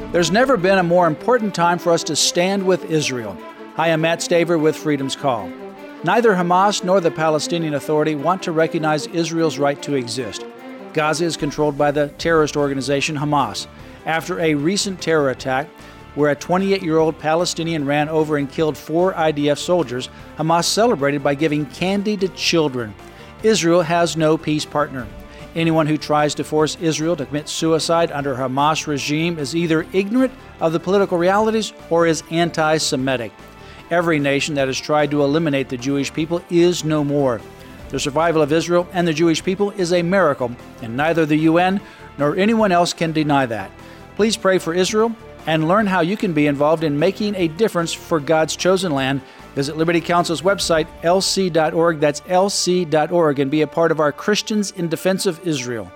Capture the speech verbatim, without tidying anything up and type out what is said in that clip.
There's never been a more important time for us to stand with Israel. Hi, I'm Matt Staver with Freedom's Call. Neither Hamas nor the Palestinian Authority want to recognize Israel's right to exist. Gaza is controlled by the terrorist organization Hamas. After a recent terror attack where a twenty-eight-year-old Palestinian ran over and killed four I D F soldiers, Hamas celebrated by giving candy to children. Israel has no peace partner. Anyone who tries to force Israel to commit suicide under Hamas regime is either ignorant of the political realities or is anti-Semitic. Every nation that has tried to eliminate the Jewish people is no more. The survival of Israel and the Jewish people is a miracle, and neither the U N nor anyone else can deny that. Please pray for Israel and learn how you can be involved in making a difference for God's chosen land. Visit Liberty Counsel's website, L C dot org, that's L C dot org, and be a part of our Christians in Defense of Israel.